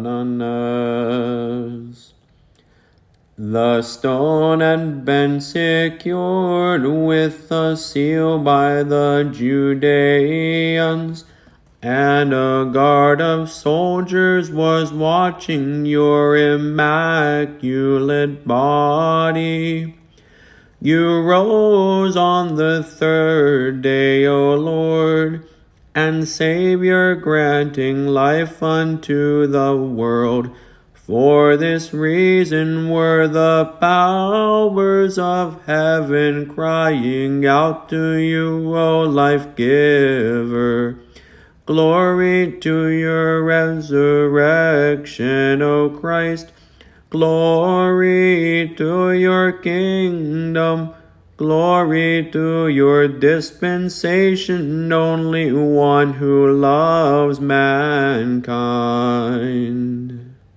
on us. The stone had been secured with a seal by the Judeans, and a guard of soldiers was watching your immaculate body. You rose on the third day, O Lord, and Savior, granting life unto the world. For this reason were the powers of heaven crying out to you, O life-giver. Glory to your resurrection, O Christ. Glory to your kingdom. Glory to your dispensation, only one who loves mankind.